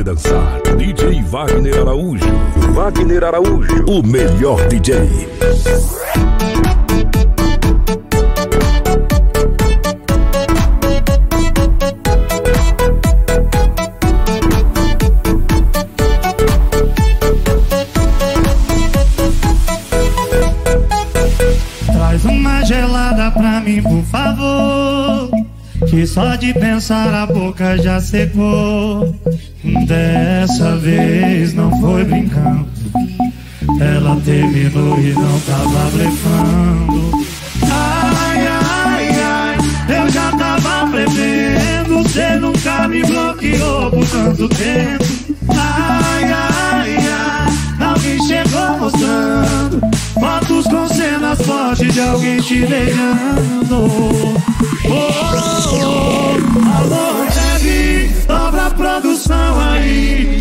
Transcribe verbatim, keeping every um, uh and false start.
dançar. D J Wagner Araújo. Wagner Araújo, o melhor D J. Traz uma gelada pra mim, por favor, que só de pensar a boca já secou. Dessa vez não foi brincando, ela terminou e não tava blefando. Ai, ai, ai, eu já tava prevendo, cê nunca me bloqueou por tanto tempo. Ai, ai, ai, alguém chegou mostrando fotos com cenas fortes de alguém te beijando. Oh, oh, oh, alô, Deb, dobra a produção aí.